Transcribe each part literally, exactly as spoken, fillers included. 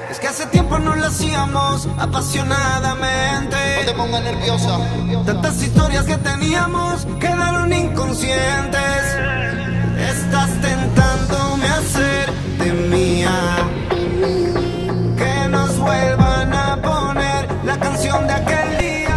Es que hace tiempo no lo hacíamos apasionadamente. No te pongas nerviosa. Tantas historias que teníamos quedaron inconscientes. Estás tentándome a hacerte mía. Que nos vuelvan a poner la canción de aquel día.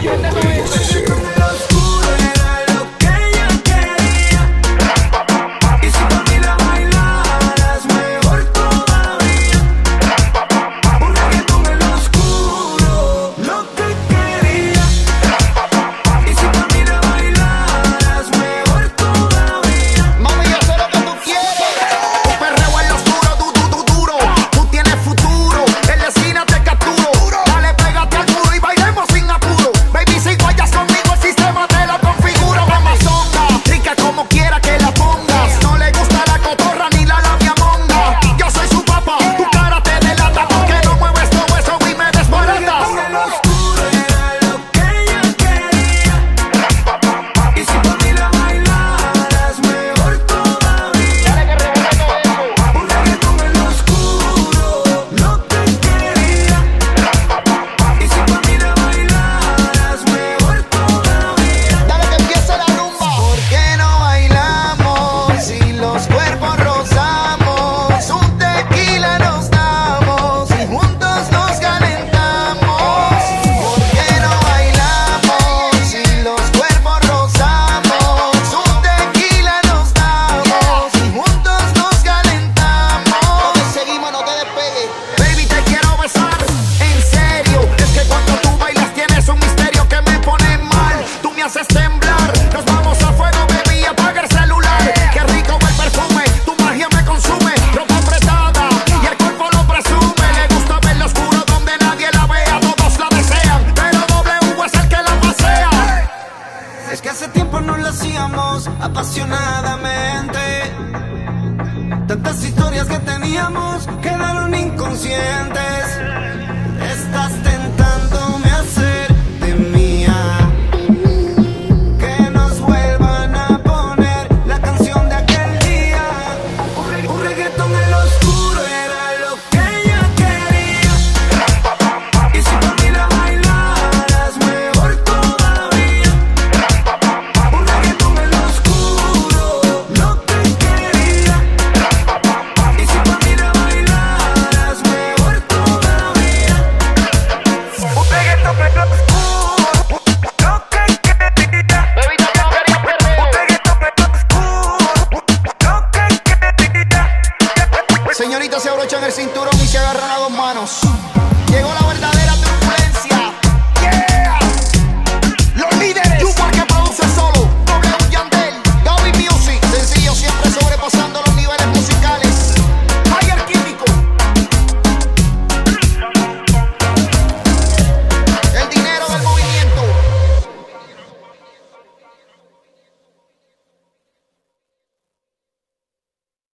Es que hace tiempo no lo hacíamos apasionadamente. Tantas historias que teníamos quedaron inconscientes. Estás tentándome a hacerte mía. Que nos vuelvan a poner la canción de aquel día. Un, reg un reggaetón en lo oscuro era lo que ella quería. Y si por mí la bailaras mejor todavía. Un reggaetón en lo oscuro no te quería. Y si por mí la bailaras mejor todavía. Un reggaetón en lo oscuro no te quería. Bebita, no quería perder. Un reggaetón en lo oscuro no te quería. Señoritas, se abrochan el cinturón y se agarran a dos manos. Llegó la verdadera